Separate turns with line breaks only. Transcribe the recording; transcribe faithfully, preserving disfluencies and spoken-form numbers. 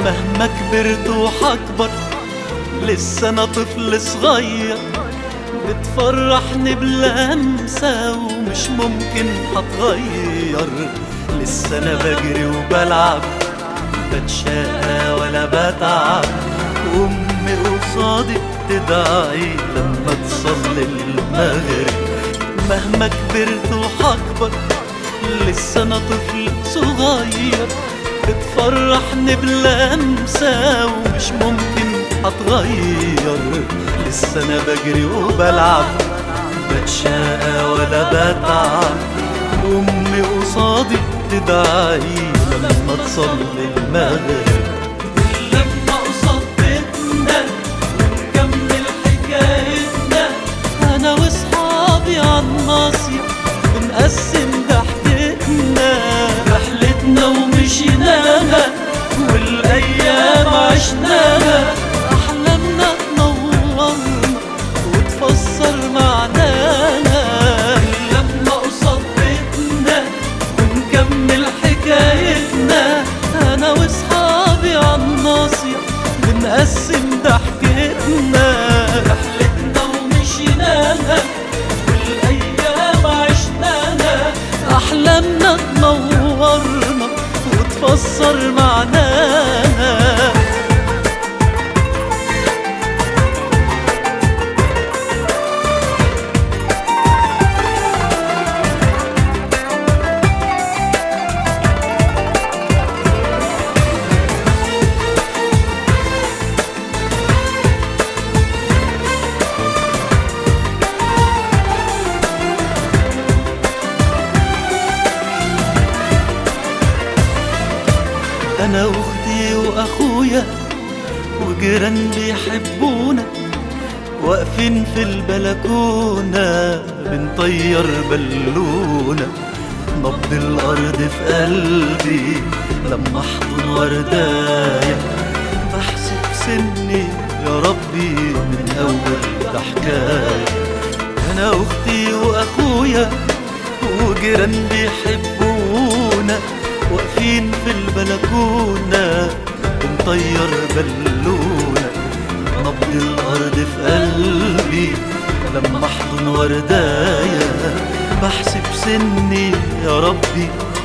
مهما كبرت وحكبر لسه انا طفل صغير، بتفرحني بلمسة ومش ممكن هتغير. لسه انا بجري وبلعب، بتشقى ولا بتعب، وامي قصادي بتدعي لما تصلي المغرب. مهما كبرت وحكبر لسه انا طفل صغير، بتفرحني بلمسة ومش ممكن هتغير. لسه انا بجري وبلعب، بتشقى ولا بتعب، وامي قصادي بتدعي لما تصلي المغرب. لما قصاد بيتنا ونكمل حكايتنا، انا واصحابي عالناصية بنقسم ضحكتنا. رحلتنا ومشيناها والايام عشناها، احلامنا تنورنا وتفسر معنانا. لما قصاد بيتنا ونكمل حكايتنا، انا واصحابي عالناصية بنقسم ضحكتنا. رحلتنا ومشيناها والايام عشناها، احلامنا تنورنا وتفسر معناها. أنا وأختي وأخويا وجيران بيحبونا، واقفين في البلكونة بنطير بالونة. نبض الأرض في قلبي لما أحضن ورداية، بحسب سني يا ربي من أول ضحكاية. أنا وأختي وأخويا وجيران بيحبونا، واقفين في البلكونة بنطير بالونة. نبض الأرض في قلبي لما أحضن ورداية، بحسب سني يا ربي